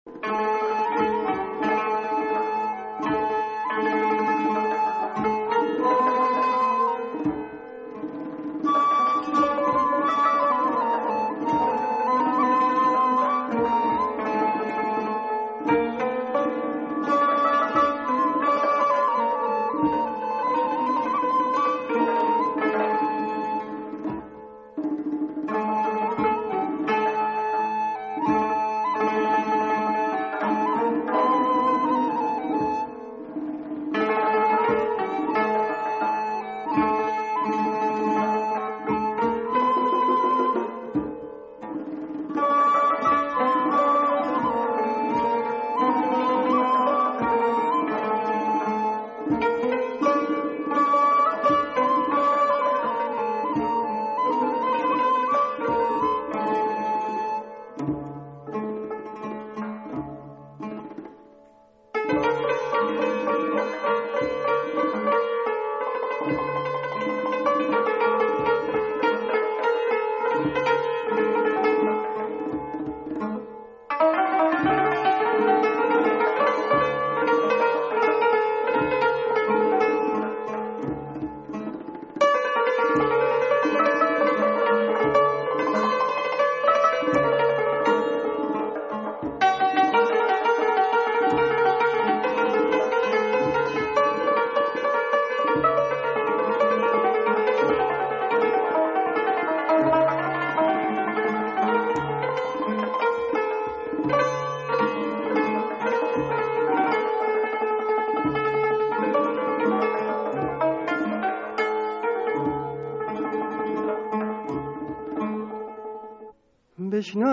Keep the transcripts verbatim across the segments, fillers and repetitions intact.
بشنو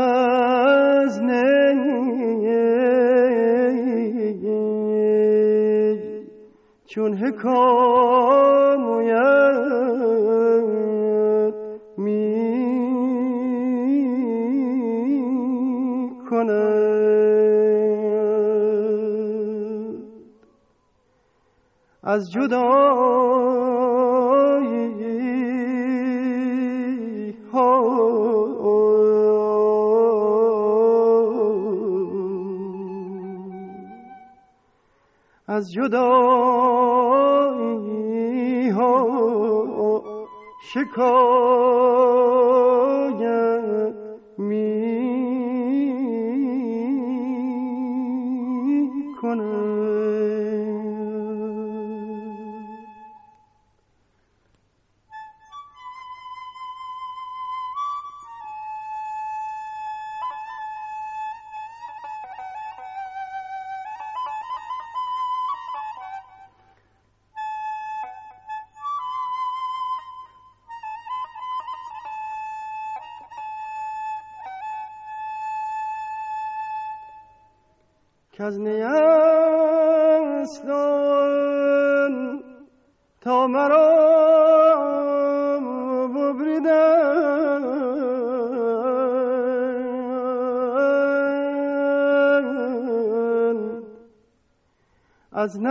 از نی چون حکایت می کند از جدایی ها از جدایی ها شکایت می کند. کز نیستان تا مرا ببریدن از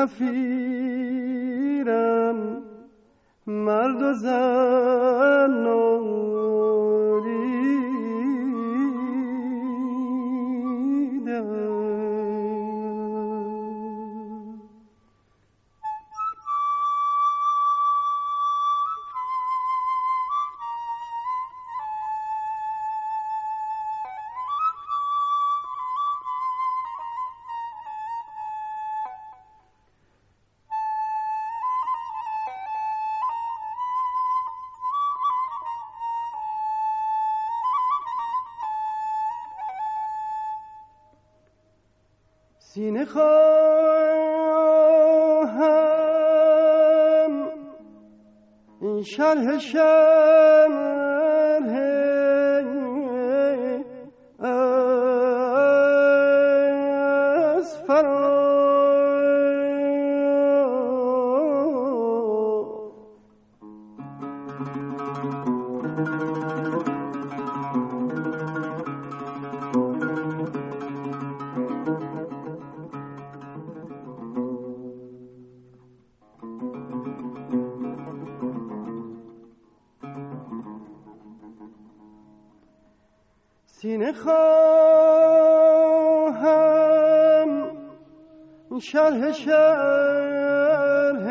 نفیرم مرد و زن سینه خواهم این شرح شرح از فرا سینه خواهم شرح شرح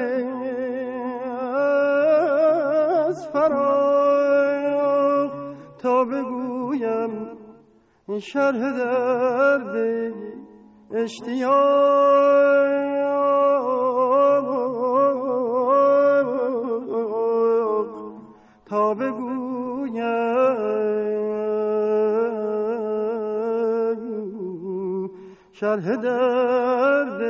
از فراق تا بگویم شرح درد اشتیاق تا بگویم شرح درد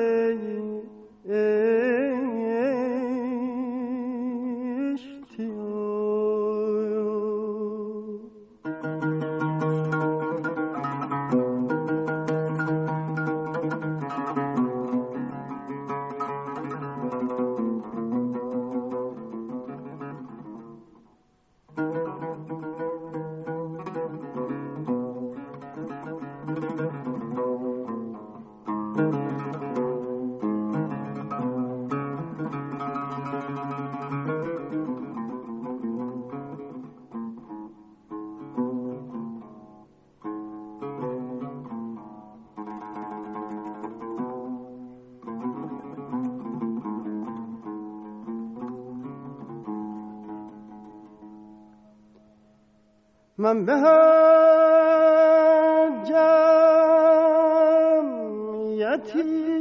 من به هر جمعیتی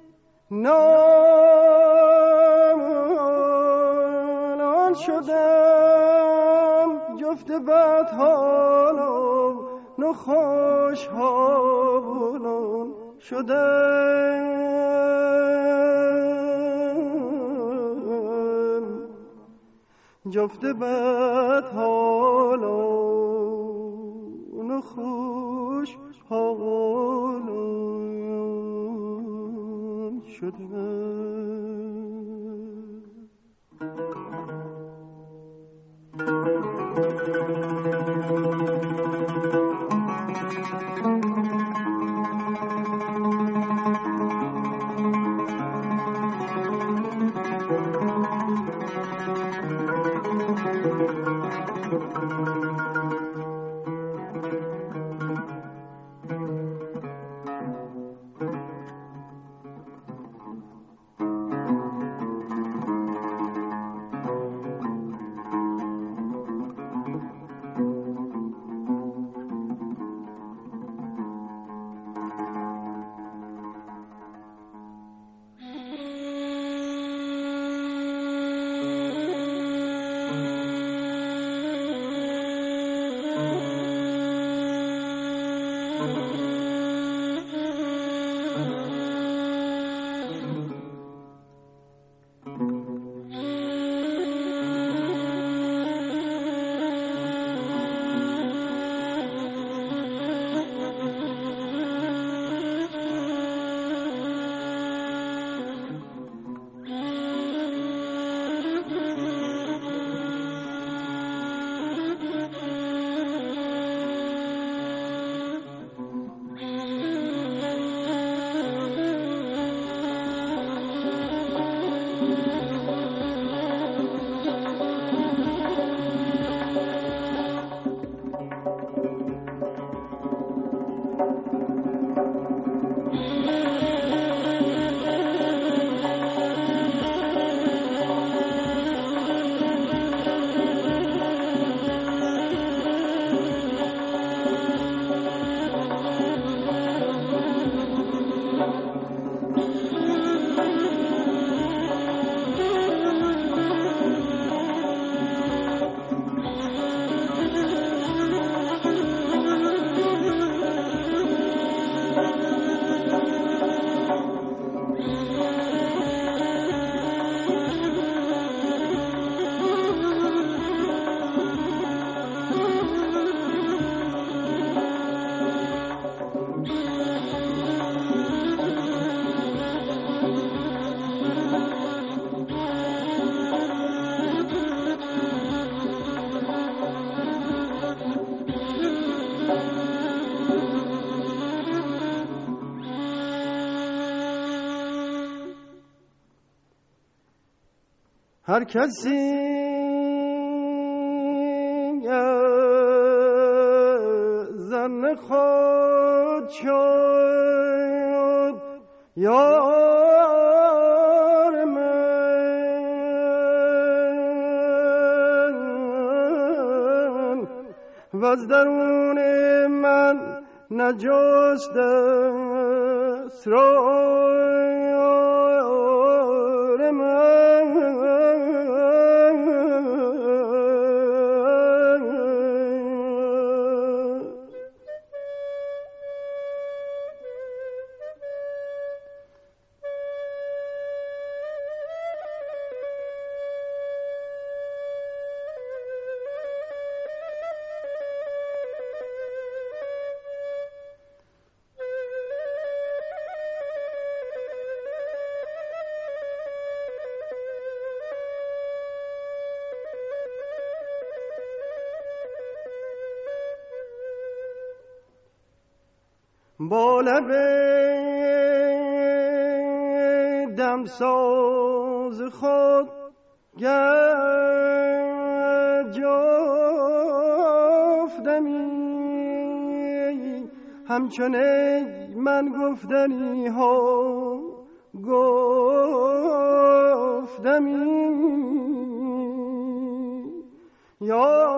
نالان شدم جفت بدحالم نخوش حالم شدم جفت بدحالم خوش حالم شدم هر کسی زن خود شد یا وز درون من نجست اسرار من. با لب دمساز خود گر جفتمی همچون من گفتنی ها گفتمی یا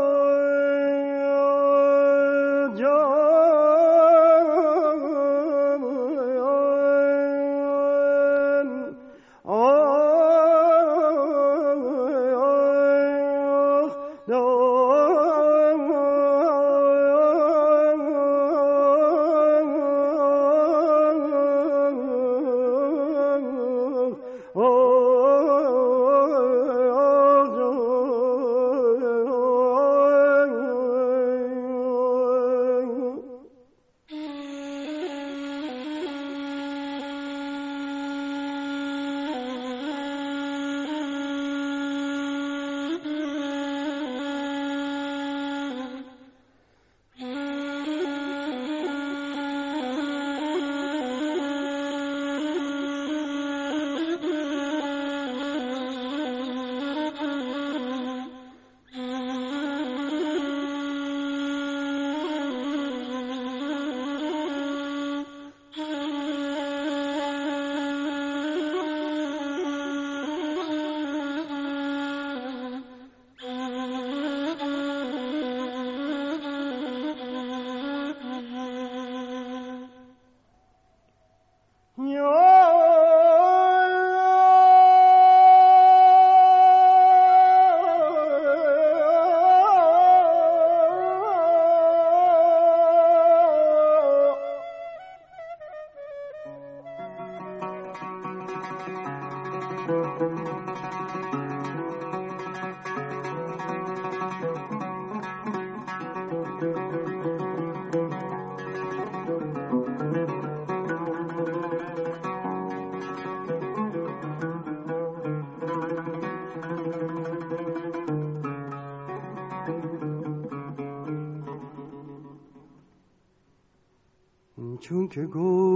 چون که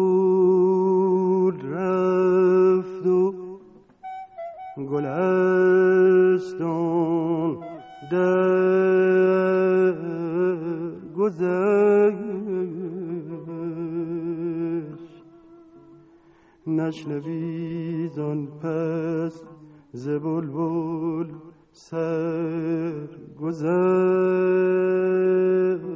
گل رفت و گلستان در گذشت نشنوی زان پس ز بلبل سر گذشت.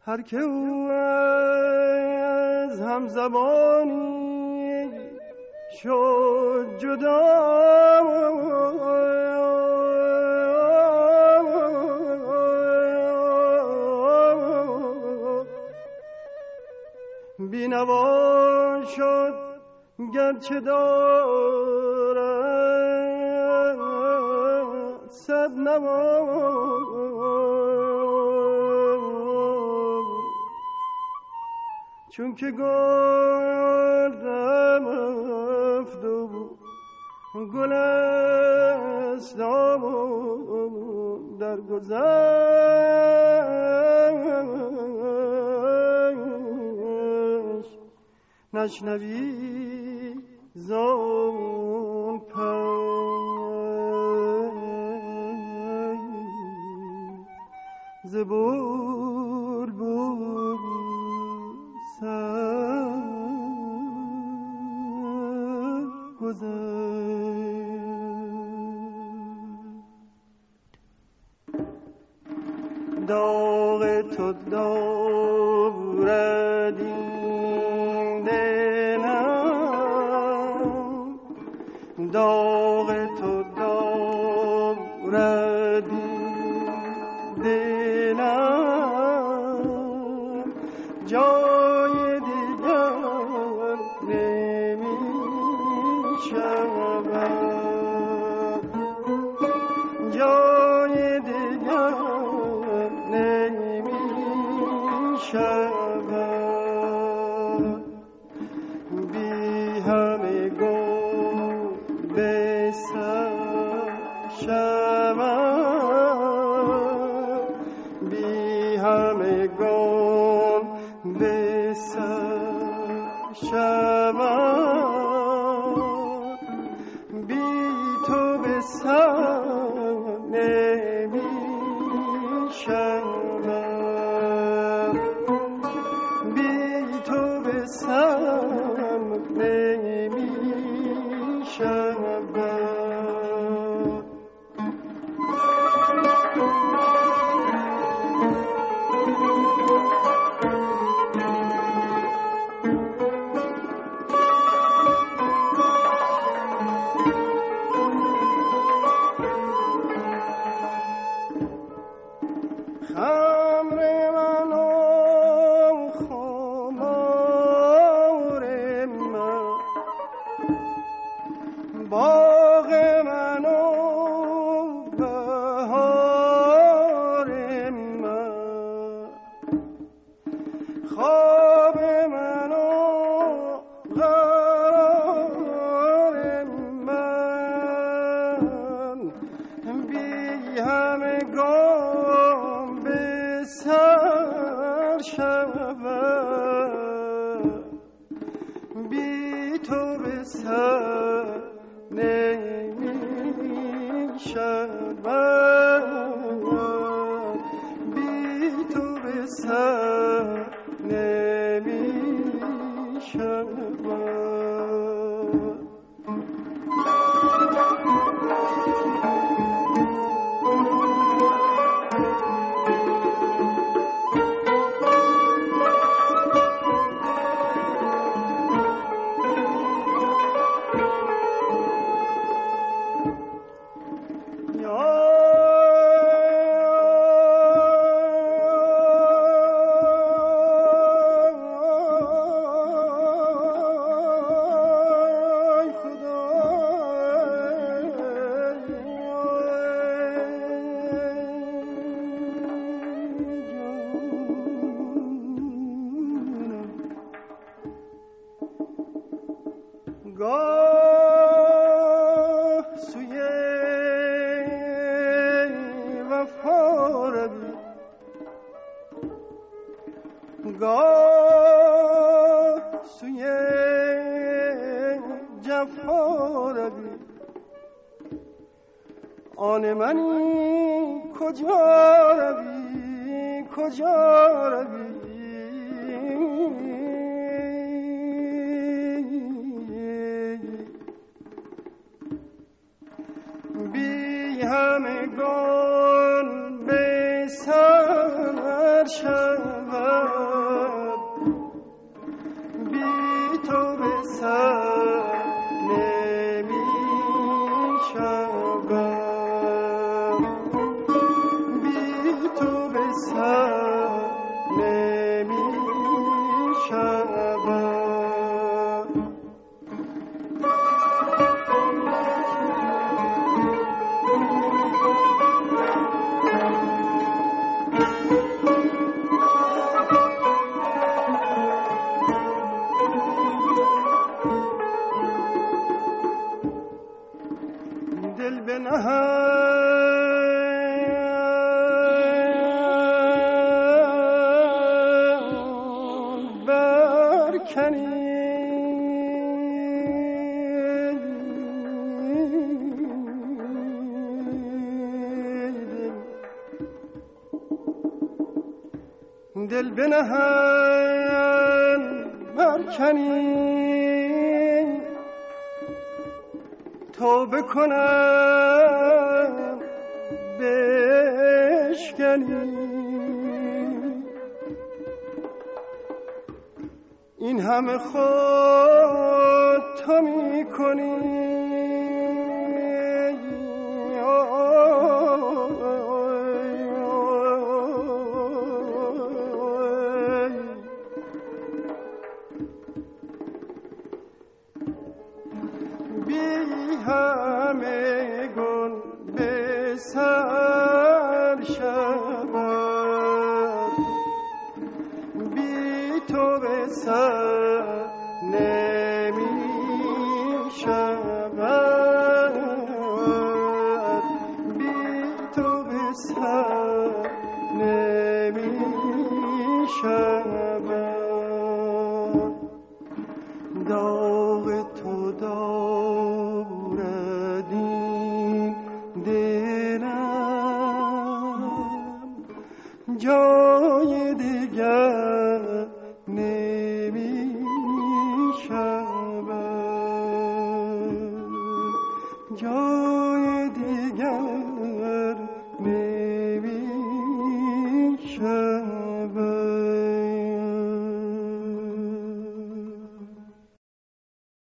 هر که او از همزبانی شد جدا بینوا شد گرچه دارد صد نوا چون که گلدم افدو گل اسلام در گذشت نشنوی زان پای ز بلبل سر گذشت. داغ تو دارد این دلم، داغ تو دارد این دلم، جای دیگر نمی شود، جای دیگر نمی شود. بی همگان به سر شود، بی همگان به سر شود، بی تو به سر نمی شود، بی تو به سر نمی شود. آن منی کجا روی کجا روی بی همگان به سر شود بی تو به سر نمی شوم، بی تو به سر نمی شوم. دل به نهان برکنی، دل به نهان برکنی، توبه کنم بشکنی. این همه خود تو می کنی، همه گل به سر شود، بی تو به سر نمی شود، بی تو به سر نمی شود. داغ تو دارد این دلم، جای دیگر نمی شود، جای دیگر